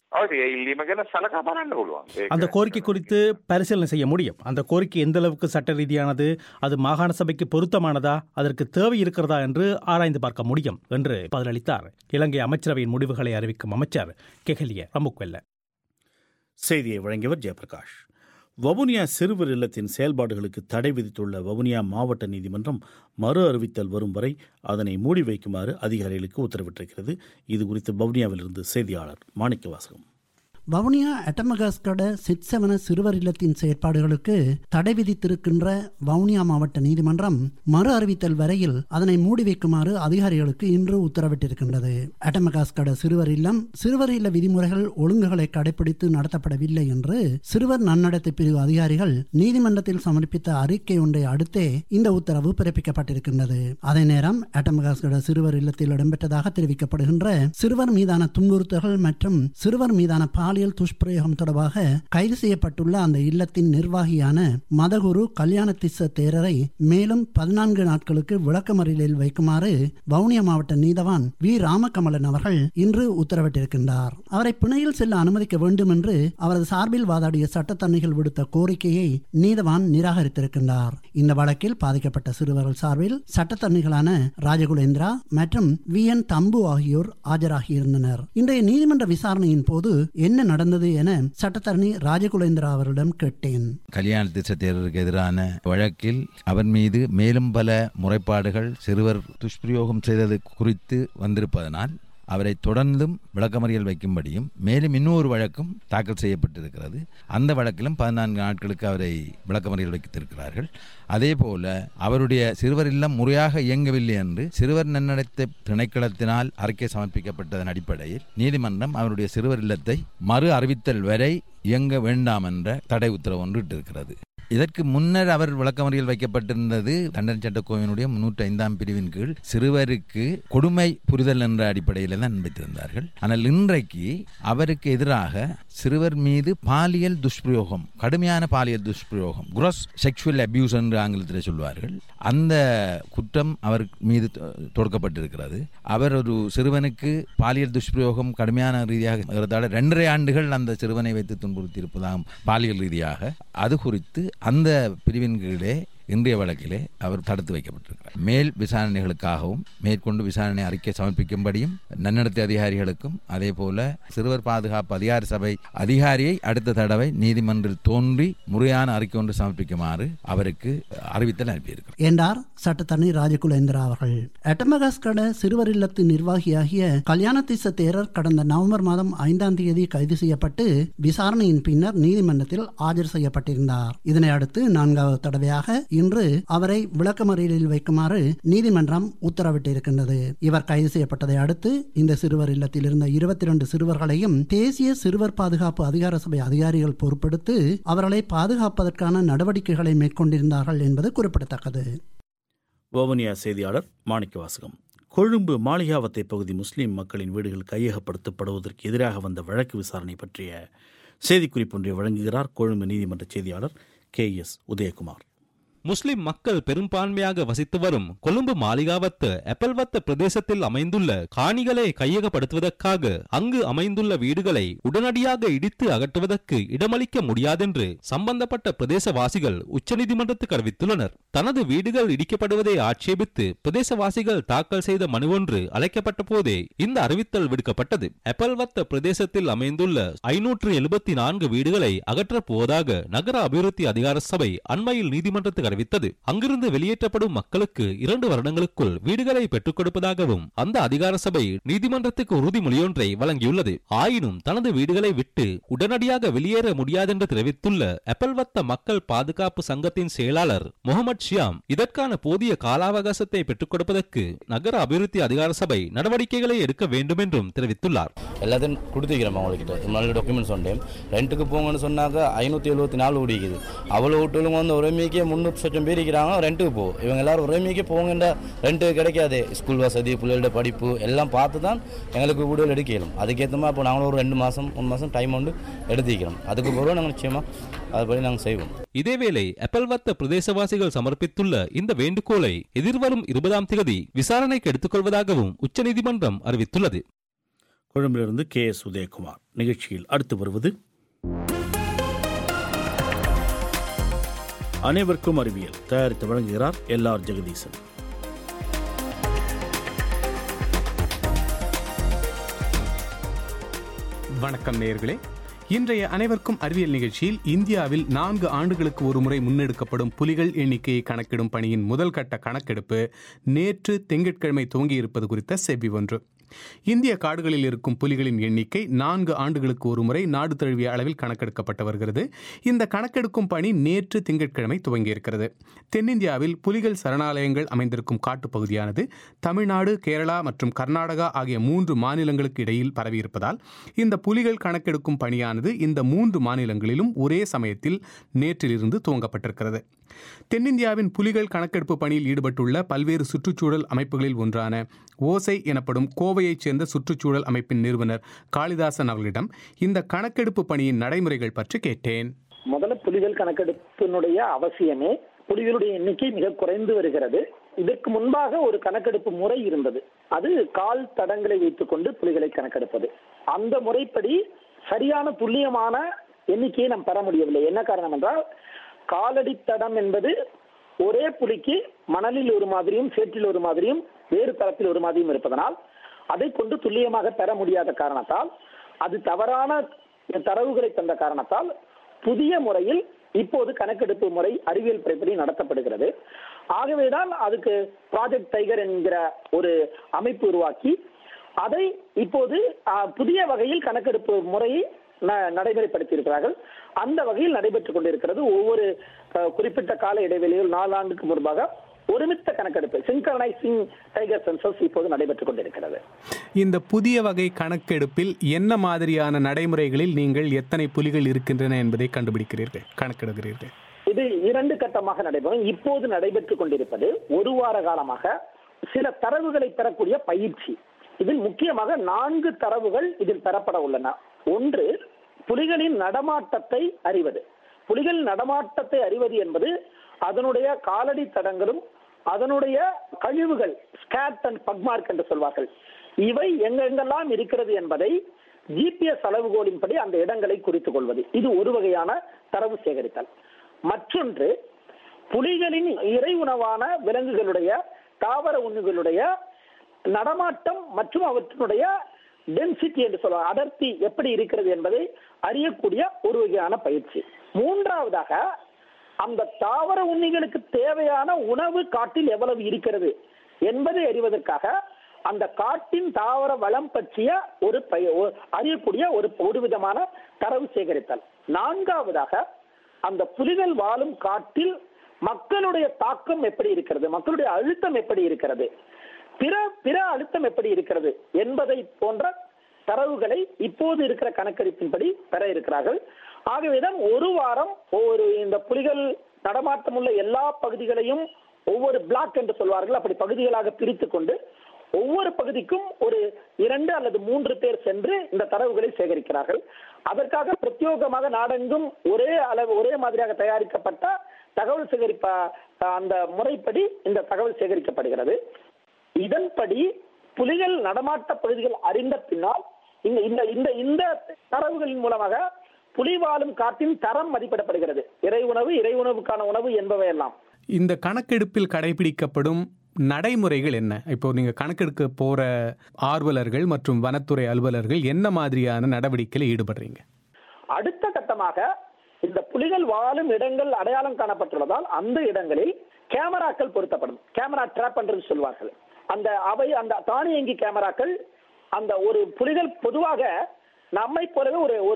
அந்த கோரிக்கை குறித்து பரிசீலனை செய்ய முடியும். அந்த கோரிக்கை எந்த அளவுக்கு சட்ட ரீதியானது, அது மாகாண சபைக்கு பொருத்தமானதா, அதற்கு தேவை இருக்கிறதா என்று ஆராய்ந்து பார்க்க முடியும் என்று பதிலளித்தார் இலங்கை அமைச்சரவையின் முடிவுகளை அறிவிக்கும் அமைச்சர் கெஹலிய ரம்புக்கெல்ல. செய்தியை வழங்கியவர் ஜெயபிரகாஷ். வவுனியா சிறுவர் இல்லத்தின் செயல்பாடுகளுக்கு தடை விதித்துள்ள வவுனியா மாவட்ட நீதிமன்றம் மறு அறிவித்தல் வரும் வரை அதனை மூடி வைக்குமாறு அதிகாரிகளுக்கு உத்தரவிட்டிருக்கிறது. இது குறித்து வவுனியாவிலிருந்து செய்தியாளர் மாணிக்கவாசகம். வவுனியா அட்டமகாஸ்கட சிற்சவன சிறுவர் இல்லத்தின் செயற்பாடுகளுக்கு தடை விதித்திருக்கின்ற வவுனியா மாவட்ட நீதிமன்றம் மறு அறிவித்தல் வரையில் அதனை மூடி வைக்குமாறு அதிகாரிகளுக்கு இன்று உத்தரவிட்டிருக்கின்றது. அட்டமகாஸ்கட சிறுவர் இல்லம் சிறுவர் இல்ல விதிமுறைகள் ஒழுங்குகளை கடைபிடித்து நடத்தப்படவில்லை என்று சிறுவர் நன்னடத்தை பிரிவு அதிகாரிகள் நீதிமன்றத்தில் சமர்ப்பித்த அறிக்கை ஒன்றை அடுத்தே இந்த உத்தரவு பிறப்பிக்கப்பட்டிருக்கின்றது. அதே நேரம் அட்டமகாஸ்கட சிறுவர் இல்லத்தில் இடம்பெற்றதாக தெரிவிக்கப்படுகின்ற சிறுவர் மீதான துன்புறுத்தல்கள் மற்றும் சிறுவர் மீதான பாலியல் துஷ்பிரயோகம் தொடர்பாக கைது செய்யப்பட்டுள்ள அந்த இல்லத்தின் நிர்வாகியான மதகுரு கல்யாணதிஸ்ஸ தேரரை மேலும் 14 நாட்களுக்கு விளக்கமறியலில் வைக்குமாறு வவுனியா மாவட்ட நீதவான் வி ராமகமலன் அவர்கள் இன்று உத்தரவிட்டிருக்கின்றார். அவரை பிணையில் செல்ல அனுமதிக்க வேண்டும் என்று அவரது சார்பில் வாதாடிய சட்டத்தரணிகள் விடுத்த கோரிக்கையை நீதவான் நிராகரித்திருக்கின்றார். இந்த வழக்கில் பாதிக்கப்பட்ட சிறுவர்கள் சார்பில் சட்டத்தரணிகளான ராஜகுலேந்திரா மற்றும் வி என் தம்பு ஆகியோர் ஆஜராகியிருந்தனர். இன்றைய நீதிமன்ற விசாரணையின் போது என்ன நடந்தது என சட்டத்தரணி ராஜகுலேந்திரா அவரிடம் கேட்டேன். கல்யாணதிஸ்ஸ தேரருக்கு எதிரான வழக்கில் அவர் மீது மேலும் பல முறைப்பாடுகள் சிறுவர் துஷ்பிரயோகம் செய்தது குறித்து வந்திருப்பதனால் அவரை தொடர்ந்தும் விளக்கமறியல் வைக்கும்படியும் மேலும் இன்னொரு வழக்கும் தாக்கல் செய்யப்பட்டிருக்கிறது. அந்த வழக்கிலும் 14 நாட்களுக்கு அவரை விளக்கமறியல் வைத்திருக்கிறார்கள். அதே போல அவருடைய சிறுவர் இல்லம் முறையாக இயங்கவில்லை என்று சிறுவர் நன்னடத்தை திணைக்களத்தினால் அறிக்கை சமர்ப்பிக்கப்பட்டதன் அடிப்படையில் நீதிமன்றம் அவருடைய சிறுவர் இல்லத்தை மறு அறிவித்தல் வரை இயங்க வேண்டாம் என்ற தடை உத்தரவு ஒன்று இட்டிருக்கிறது. இதற்கு முன்னர் அவர் விளக்கமறியல் வைக்கப்பட்டிருந்தது தண்டனை சட்டக்கோவையினுடைய 305ஆம் பிரிவின் கீழ் சிறுவருக்கு கொடுமை புரிதல் என்ற அடிப்படையில் தான் வைத்திருந்தார்கள். ஆனால் இன்றைக்கு அவருக்கு எதிராக சிறுவர் மீது பாலியல் துஷ்பிரயோகம், கடுமையான பாலியல் துஷ்பிரயோகம், குரோஸ் செக்ஷுவல் அபியூஸ் என்று ஆங்கிலத்தில் சொல்வார்கள், அந்த குற்றம் அவர் மீது தொடுக்கப்பட்டிருக்கிறது. அவர் ஒரு சிறுவனுக்கு பாலியல் துஷ்பிரயோகம் கடுமையான ரீதியாக 2.5 ஆண்டுகள் அந்த சிறுவனை வைத்து துன்புறுத்தி இருப்பதாகும் பாலியல் ரீதியாக. அது குறித்து அந்த பிரிவின் கீழே இன்றைய வழக்கிலே அவர் தடுத்து வைக்கப்பட்டிருக்கிறார். மேல் விசாரணைகளுக்காகவும் மேற்கொண்டு விசாரணை அறிக்கை சமர்ப்பிக்கும்படியும் நன்னடத்தை அதிகாரிகளுக்கும் அதே போல சிறுவர் பாதுகாப்பு அதிகார சபை அதிகாரியை அடுத்த தடவை நீதிமன்றில் தோன்றி முறையான அறிக்கை ஒன்று சமர்ப்பிக்குமாறு அவருக்கு அறிவித்தல் அனுப்பியிருக்கிறார் என்றார் சட்டத்தரணி ராஜகுலேந்திரா அவர்கள். எட்டமகாஸ்கட சிறுவர் இல்லத்து நிர்வாகியாகிய கல்யாணத்திச தேரர் கடந்த நவம்பர் மாதம் 5ஆம் தேதி கைது செய்யப்பட்டு விசாரணையின் பின்னர் நீதிமன்றத்தில் ஆஜர் செய்யப்பட்டிருந்தார். இதனை அடுத்து 4வது தடவையாக இன்று அவரை விளக்கமறியலில் வைக்குமாறு நீதிமன்றம் உத்தரவிட்டிருக்கின்றது. இவர் கைது செய்யப்பட்டதை அடுத்து இந்த சிறுவர் இல்லத்தில் இருந்த 22 சிறுவர்களையும் தேசிய சிறுவர் பாதுகாப்பு அதிகார சபை அதிகாரிகள் பொறுப்பெடுத்து அவர்களை பாதுகாப்பதற்கான நடவடிக்கைகளை மேற்கொண்டிருந்தார்கள் என்பது குறிப்பிடத்தக்கது. வவுனியா செய்தியாளர் மாணிக்கவாசகம். கொழும்பு மாளிகாவத்தை பகுதி முஸ்லிம் மக்களின் வீடுகள் கையகப்படுத்தப்படுவதற்கு எதிராக வந்த வழக்கு விசாரணை பற்றிய செய்திக்குறிப்பு ஒன்றை வழங்குகிறார் கொழும்பு நீதிமன்ற செய்தியாளர் KS உதயகுமார். முஸ்லிம் மக்கள் பெரும்பான்மையாக வசித்து வரும் கொழும்பு மாளிகாவத்து எப்பல்வத்த பிரதேசத்தில் அமைந்துள்ள காணிகளை கையகப்படுத்துவதற்காக அங்கு அமைந்துள்ள வீடுகளை உடனடியாக இடித்து அகற்றுவதற்கு இடமளிக்க முடியாதென்று சம்பந்தப்பட்ட பிரதேசவாசிகள் உச்சநீதிமன்றத்துக்கு அறிவித்துள்ளனர். தனது வீடுகள் இடிக்கப்படுவதை ஆட்சேபித்து பிரதேசவாசிகள் தாக்கல் செய்த மனு ஒன்று அழைக்கப்பட்ட போதே இந்த அறிவித்தல் விடுக்கப்பட்டது. எப்பல்வத்த பிரதேசத்தில் அமைந்துள்ள 574 வீடுகளை அகற்றப் போவதாக நகர அபிவிருத்தி அதிகார சபை அண்மையில் நீதிமன்றத்துக்கு அறிவித்தது. அங்கிருந்து வெளியேற்றப்படும் மக்களுக்கு 2 வருடங்களுக்குள் வீடுகளை பெற்றுக் கொடுப்பதாகவும் அந்த அதிகார சபை நீதிமன்றத்துக்கு உறுதிமொழியொன்றை வழங்கியுள்ளது. ஆயினும் தனது வீடுகளை விட்டு உடனடியாக வெளியேற முடியாதென்று தெரிவித்துள்ள எப்பல்வத்த மக்கள் பாதுகாப்பு சங்கத்தின் செயலாளர் முகமது ஷியாம் இதற்கான போதிய கால அவகாசத்தை பெற்றுக் கொடுப்பதற்கு நகர அபிவிருத்தி அதிகார சபை நடவடிக்கைகளை எடுக்க வேண்டும் என்றும் தெரிவித்துள்ளார். எல்லாத்தையும் கொடுத்துக்கிறோம் அவங்ககிட்ட டாக்குமெண்ட்ஸ் ஒன்று ரெண்டுக்கு போங்கன்னு சொன்னாக்க 574 ஓடிக்குது. அவ்வளோ வீட்டுகளும் வந்து ஒரே மீக்கே 300 லட்சம் பேர் இருக்கிறாங்க. ரெண்டுக்கு போ இவங்க எல்லாரும் ஒரே மீக்கே போங்கன்ற ரெண்டு கிடைக்காது. ஸ்கூல் வசதி பிள்ளைகளோட படிப்பு எல்லாம் பார்த்து தான் எங்களுக்கு வீடுகள் எடுக்கணும். அதுக்கேற்ற மாதிரி இப்போ நாங்களும் ஒரு 2 மாதம் 3 மாதம் டைம் வந்து எடுத்துக்கிறோம். அதுக்கு பிறகு நாங்கள் நிச்சயமாக அதுபடி நாங்கள் செய்வோம். இதேவேளை எப்பல்வத்த பிரதேசவாசிகள் சமர்ப்பித்துள்ள இந்த வேண்டுகோளை எதிர்வரும் 20ஆம் தேதி விசாரணைக்கு எடுத்துக்கொள்வதாகவும் உச்சநீதிமன்றம் அறிவித்துள்ளது. கொழும்பிலிருந்து KS உதயகுமார். நிகழ்ச்சியில் அடுத்து வருவது அனைவருக்கும் அறிவியல். தயாரித்து வழங்குகிறார் LR ஜெகதீசன். வணக்கம் நேயர்களே. இன்றைய அனைவருக்கும் அறிவியல் நிகழ்ச்சியில் இந்தியாவில் 4 ஆண்டுகளுக்கு ஒரு முறை முன்னெடுக்கப்படும் புலிகள் எண்ணிக்கையை கணக்கிடும் பணியின் முதல் கட்ட கணக்கெடுப்பு நேற்று திங்கட்கிழமை துவங்கியிருப்பது குறித்த செய்தி ஒன்று. இந்திய காடுகளில் இருக்கும் புலிகளின் எண்ணிக்கை 4 ஆண்டுகளுக்கு ஒரு முறை நாடு தழுவிய அளவில் கணக்கெடுக்கப்பட்டு வருகிறது. இந்த கணக்கெடுக்கும் பணி நேற்று திங்கட்கிழமை துவங்கியிருக்கிறது. தென்னிந்தியாவில் புலிகள் சரணாலயங்கள் அமைந்திருக்கும் காட்டுப்பகுதியானது தமிழ்நாடு, கேரளா மற்றும் கர்நாடகா ஆகிய 3 மாநிலங்களுக்கு இடையில் பரவியிருப்பதால் இந்த புலிகள் கணக்கெடுக்கும் பணியானது இந்த 3 மாநிலங்களிலும் ஒரே சமயத்தில் நேற்றிலிருந்து துவங்கப்பட்டிருக்கிறது. தென்னிந்தியாவின் புலிகள் கணக்கெடுப்பு பணியில் ஈடுபட்டுள்ள பல்வேறு சுற்றுச்சூழல் அமைப்புகளில் ஒன்றான ஓசை எனப்படும் கோவையைச் சேர்ந்த சுற்றுச்சூழல் அமைப்பின் நிறுவனர் காளிதாசன் அவர்களிடம் இந்த கணக்கெடுப்பு பணியின் நடைமுறைகள் பற்றி கேட்டேன். முதல்ல புலிகள் கணக்கெடுப்பினுடைய அவசியமே புலிகளுடைய எண்ணிக்கை மிக குறைந்து வருகிறது. இதற்கு முன்பாக ஒரு கணக்கெடுப்பு முறை இருந்தது. அது கால் தடங்களை வைத்துக் கொண்டு புலிகளை கணக்கெடுப்பது. அந்த முறைப்படி சரியான துல்லியமான எண்ணிக்கையை நாம் பெற முடியவில்லை. என்ன காரணம் என்றால் காலடி தடம் என்பது ஒரே புலிக்கு மணலில் ஒரு மாதிரியும் சேற்றில் ஒரு மாதிரியும் வேறு தளத்தில் ஒரு மாதிரியும் இருப்பதனால் அதை கொண்டு துல்லியமாக பெற முடியாத காரணத்தால், அது தவறான தரவுகளை தந்த காரணத்தால் புதிய முறையில் இப்போது கணக்கெடுப்பு முறை அறிவியல் முறைப்படி நடத்தப்படுகிறது. ஆகவேதான் அதுக்கு ப்ராஜெக்ட் டைகர் என்கிற ஒரு அமைப்பு உருவாக்கி அதை இப்போது புதிய வகையில் கணக்கெடுப்பு முறையை நடைமுறைப்படுத்தி இருக்கிறார்கள். அந்த வகையில் நடைபெற்றுக் கொண்டிருக்கிறது. ஒவ்வொரு குறிப்பிட்ட கால இடைவெளியில் 4 ஆண்டுக்கு முன்பாக ஒருமித்த கணக்கெடுப்பு சிங்க்ரனைசிங் டைகர் சென்சஸ் இப்போது நடைபெற்றுக் கொண்டிருக்கிறது. இந்த புதிய வகை கணக்கெடுப்பில் என்ன மாதிரியான நடைமுறைகளில் நீங்கள் எத்தனை புலிகள் இருக்கின்றன என்பதை கணக்கிடுகிறீர்கள்? இது 2 கட்டமாக நடைபெறும். இப்போது நடைபெற்றுக் கொண்டிருப்பது ஒரு வார காலமாக சில தரவுகளை பெறக்கூடிய பயிற்சி. இதில் முக்கியமாக 4 தரவுகள் இதில் பெறப்பட உள்ளன. ஒன்று, புலிகளின் நடமாட்டத்தை அறிவது. புலிகளின் நடமாட்டத்தை அறிவது என்பது அதனுடைய காலடி தடங்களும் அதனுடைய கழிவுகள், ஸ்கேட் அண்ட் பக்மார்க் என்று சொல்வார்கள், இவை எங்கெங்கெல்லாம் இருக்கிறது என்பதை GPS அளவுகோலின்படி அந்த இடங்களை குறித்துக் கொள்வது. இது ஒரு வகையான தரவு சேகரித்தல். மற்றொன்று, புலிகளின் இறை உணவான விலங்குகளுடைய தாவர உண்ணுகளுடைய நடமாட்டம் மற்றும் அவற்றினுடைய டென்சிட்டி என்று சொல்லுவாங்க, அடர்த்தி எப்படி இருக்கிறது என்பதை அறியக்கூடிய ஒரு வகையான பயிற்சி. மூன்றாவதாக, அந்த தாவர உண்ணிகளுக்கு தேவையான உணவு காட்டில் எவ்வளவு இருக்கிறது என்பதை அறிவதற்காக அந்த காட்டின் தாவர வளம் பற்றிய அறியக்கூடிய ஒரு விதமான தரவு சேகரித்தல். நான்காவதாக, அந்த புலிகள் வாழும் காட்டில் மக்களுடைய தாக்கம் எப்படி இருக்கிறது, மக்களுடைய அழுத்தம் எப்படி இருக்கிறது, பிற அழுத்தம் எப்படி இருக்கிறது என்பதை போன்ற தரவுகளை இப்போது இருக்கிற கணக்கெடுப்பின்படி பெற இருக்கிறார்கள். ஆகவேதான் ஒரு வாரம் இந்த புலிகள் நடமாட்டம் உள்ள எல்லா பகுதிகளையும் ஒவ்வொரு பிளாக் என்று சொல்வார்கள், அப்படி பகுதிகளாக பிரித்துக் கொண்டு ஒவ்வொரு பகுதிக்கும் ஒரு 2 அல்லது 3 பேர் சென்று இந்த தரவுகளை சேகரிக்கிறார்கள். அதற்காக பிரத்யேகமாக நாடெங்கும் ஒரே மாதிரியாக தயாரிக்கப்பட்ட தகவல் சேகரிப்ப அந்த முறைப்படி இந்த தகவல் சேகரிக்கப்படுகிறது. இதன்படி புலிகள் நடமாட்ட பகுதிகள் அறிந்த பின்னால் இந்த தரவுகளின் மூலமாக புலி வாழும் காட்டின் தரம் மதிப்பிடப்படுகிறது. இறை உணவுக்கான உணவு என்பவையெல்லாம். இந்த கணக்கெடுப்பில் கடைபிடிக்கப்படும் நடைமுறைகள் என்ன? இப்போ நீங்க கணக்கெடுக்க போற ஆர்வலர்கள் மற்றும் வனத்துறை அலுவலர்கள் என்ன மாதிரியான நடவடிக்கையில் ஈடுபடுறீங்க? அடுத்த கட்டமாக இந்த புலிகள் வாழும் இடங்கள் அடையாளம் காணப்பட்டுள்ளதால் அந்த இடங்களில் கேமராக்கள் பொருத்தப்படும். கேமரா ட்ராப் என்று சொல்வார்கள். அந்த தானியங்கி கேமராக்கள், அந்த ஒரு புலிகள் பொதுவாக நம்மை போலவே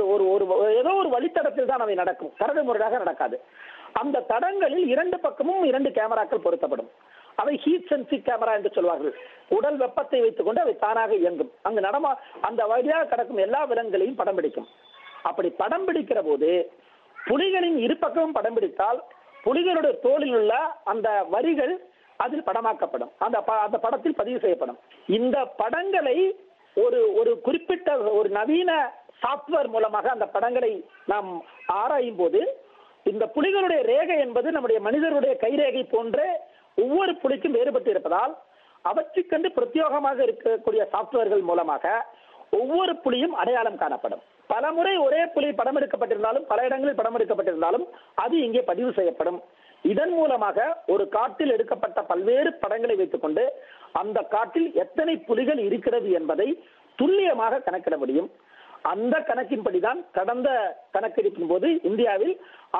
ஏதோ ஒரு வழித்தடத்தில் தான் அவை நடக்கும், கரடு முரடாக நடக்காது. அந்த தடங்களில் 2 பக்கமும் 2 கேமராக்கள் பொருத்தப்படும். அவை ஹீட் சென்சிங் கேமரா என்று சொல்வார்கள். உடல் வெப்பத்தை வைத்துக் கொண்டு அவை தானாக இயங்கும். அந்த வழியாக கடக்கும் எல்லா விலங்குகளையும் படம் பிடிக்கும். அப்படி படம் பிடிக்கிற போது புலிகளின் இரு பக்கமும் படம் பிடித்தால் புலிகளுடைய தோளில் உள்ள அந்த வரிகள் அதில் படமாக்கப்படும், அந்த படத்தில் பதிவு செய்யப்படும். இந்த படங்களை ஒரு குறிப்பிட்ட ஒரு நவீன சாப்ட்வேர் மூலமாக அந்த படங்களை நாம் ஆராயும் போது இந்த புலிகளுடைய ரேகை என்பது நம்முடைய மனிதருடைய கைரேகை போன்ற ஒவ்வொரு புலிக்கும் வேறுபட்டு இருப்பதால் அவற்றுக்கென்று பிரத்யேகமாக இருக்கக்கூடிய சாப்ட்வேர்கள் மூலமாக ஒவ்வொரு புலியும் அடையாளம் காணப்படும். பல முறை ஒரே புலி படம் எடுக்கப்பட்டிருந்தாலும் பல இடங்களில் படம் எடுக்கப்பட்டிருந்தாலும் அது இங்கே பதிவு செய்யப்படும். இதன் மூலமாக ஒரு காட்டில் எடுக்கப்பட்ட பல்வேறு படங்களை வைத்துக் கொண்டு அந்த காட்டில் எத்தனை புலிகள் இருக்கிறது என்பதை துல்லியமாக கணக்கிட முடியும். அந்த கணக்கின்படிதான் கடந்த கணக்கெடுப்பின் போது இந்தியாவில்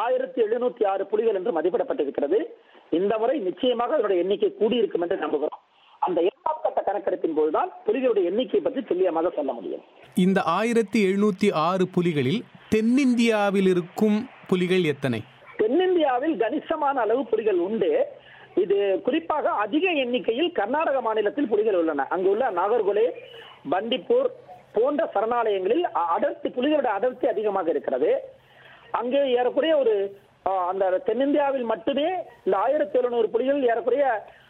1706 புலிகள் என்று மதிப்பிடப்பட்டிருக்கிறது. இந்த முறை நிச்சயமாக அதனுடைய எண்ணிக்கை கூடியிருக்கும் என்று நம்புகிறோம். அந்த 7ஆம் கட்ட கணக்கெடுப்பின் போதுதான் புலிகளுடைய எண்ணிக்கை பற்றி துல்லியமாக சொல்ல முடியும். இந்த 1706 புலிகளில் தென்னிந்தியாவில் இருக்கும் புலிகள் எத்தனை? தென்னிந்தியாவில் கணிசமான அளவு புலிகள் உண்டு. இது குறிப்பாக அதிக எண்ணிக்கையில் கர்நாடக மாநிலத்தில் புலிகள் உள்ளன. அங்குள்ள நாகர்கோலே, பண்டிப்பூர் போன்ற சரணாலயங்களில் புலிகளுடைய அடர்த்தி அதிகமாக இருக்கிறது. அங்கே ஏறக்குறைய அந்த தென்னிந்தியாவில் மட்டுமே இந்த 1700 புலிகள் ஏறக்குறைய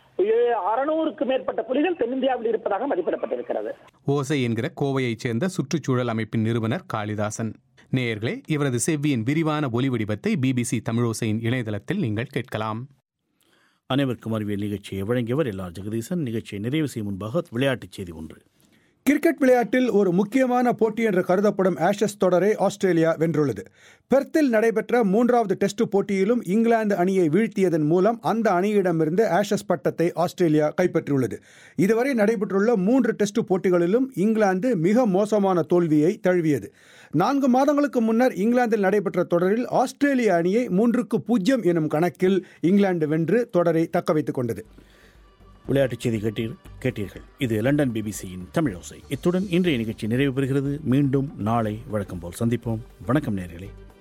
600க்கு மேற்பட்ட புலிகள் தென்னிந்தியாவில் இருப்பதாக மதிப்பிடப்பட்டிருக்கிறது. ஓசை என்கிற கோவையைச் சேர்ந்த சுற்றுச்சூழல் அமைப்பின் நிறுவனர் காளிதாசன். நேயர்களே, இவரது செவ்வியின் விரிவான ஒலி வடிவத்தை BBC தமிழோசையின் இணையதளத்தில் நீங்கள் கேட்கலாம். அனைவருக்கும் அறிவியல் நிகழ்ச்சியை வழங்கியவர் எல்ஆர் ஜெகதீசன். நிகழ்ச்சியை நிறைவு செய்யும் முன்பாக விளையாட்டுச் செய்தி ஒன்று. கிரிக்கெட் விளையாட்டில் ஒரு முக்கியமான போட்டி என்று கருதப்படும் ஆஷஸ் தொடரை ஆஸ்திரேலியா வென்றுள்ளது. பெர்த்தில் நடைபெற்ற 3வது டெஸ்ட் போட்டியிலும் இங்கிலாந்து அணியை வீழ்த்தியதன் மூலம் அந்த அணியிடமிருந்து ஆஷஸ் பட்டத்தை ஆஸ்திரேலியா கைப்பற்றியுள்ளது. இதுவரை நடைபெற்றுள்ள 3 டெஸ்ட் போட்டிகளிலும் இங்கிலாந்து மிக மோசமான தோல்வியை தழுவியது. 4 மாதங்களுக்கு முன்னர் இங்கிலாந்தில் நடைபெற்ற தொடரில் ஆஸ்திரேலிய அணியை 3-0 எனும் கணக்கில் இங்கிலாந்து வென்று தொடரை தக்க வைத்துக் கொண்டது. விளையாட்டுச் செய்தி கேட்டீர்கள். இது லண்டன் பிபிசியின் தமிழோசை. இத்துடன் இன்றைய நிகழ்ச்சி நிறைவு பெறுகிறது. மீண்டும் நாளை வழக்கம் போல் சந்திப்போம். வணக்கம் நேயர்களே.